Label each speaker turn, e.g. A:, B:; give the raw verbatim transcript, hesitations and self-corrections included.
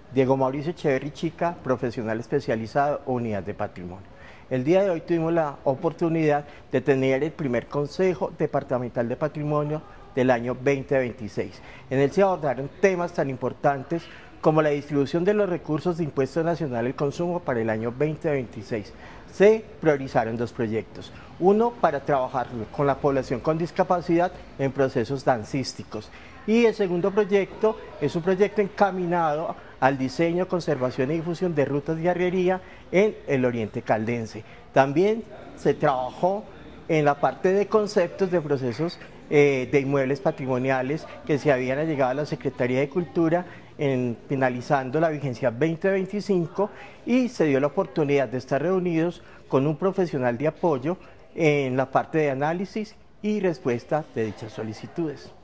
A: Diego Mauricio Echeverri Chica, profesional especializado, unidad de patrimonio. El día de hoy tuvimos la oportunidad de tener el primer Consejo Departamental de Patrimonio del año veinte veintiséis. En él se abordaron temas tan importantes como la distribución de los recursos de Impuesto Nacional al Consumo para el año veinte veintiséis. Se priorizaron dos proyectos. Uno, para trabajar con la población con discapacidad en procesos dancísticos. Y el segundo proyecto es un proyecto encaminado al diseño, conservación y difusión de rutas de arriería en el oriente caldense. También se trabajó en la parte de conceptos de procesos eh, de inmuebles patrimoniales que se habían llegado a la Secretaría de Cultura en, finalizando la vigencia veinte veinticinco, y se dio la oportunidad de estar reunidos con un profesional de apoyo en la parte de análisis y respuesta de dichas solicitudes.